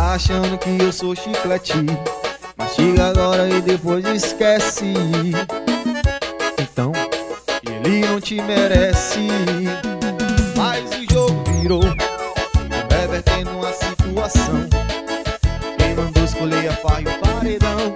tá achando que eu sou chiclete, mastiga agora e depois esquece. Então, ele não te merece. Mas o jogo virou, revertendo uma situação. Quem mandou escolher a faia e o paredão?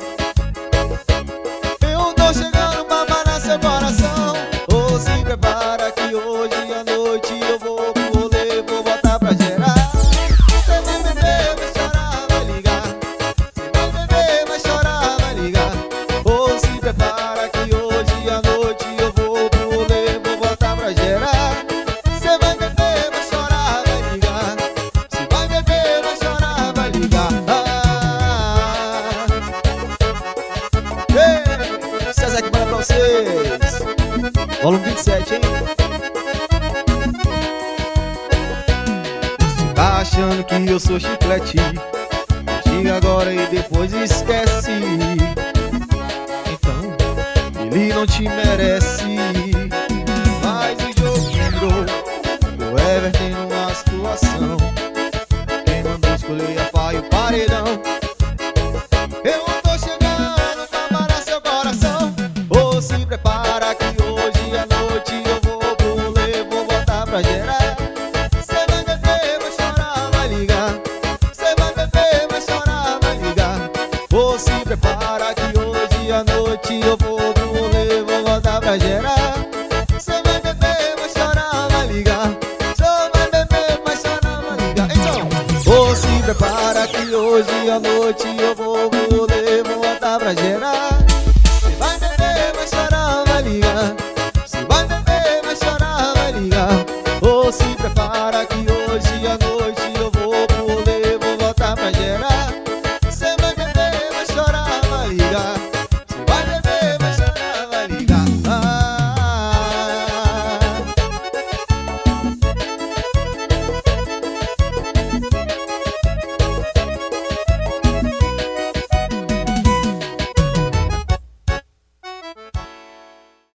Eu tô chegando pra matar seu coração. Ô, se prepara que hoje à noite eu vou pro rolê, vou botar pra gerar. Cê vai beber, vai chorar, vai ligar. Cê vai beber, vai chorar, vai ligar. Ô, se prepara que hoje à noite eu vou pro rolê, vou botar pra gerar. Cê vai beber, vai chorar, vai ligar. Cê vai beber, vai chorar, vai ligar. Ei, César que manda pra vocês. Volume 27, hein? Você tá achando que eu sou chiclete, chega agora e depois esquece. Então, ele não te merece. Mas o jogo virou, o Everton numa situação. Quem mandou escolher a faia e o paredão? Eu tô chegando pra matar seu coração. Ô, se prepara que hoje à noite eu vou pro rolê, vou botar pra gerar. Cê vai beber, vai chorar, vai ligar. Cê vai beber, vai chorar, vai ligar. Ô, se prepara que hoje à noite eu vou pro rolê, vou botar pra gerar. Cê vai beber, vai chorar, vai ligar. Cê vai beber, vai chorar, vai ligar. Então, ô, se prepara que hoje à noite eu vou pro rolê, vou botar pra gerar. Cê vai beber, vai chorar, vai ligar.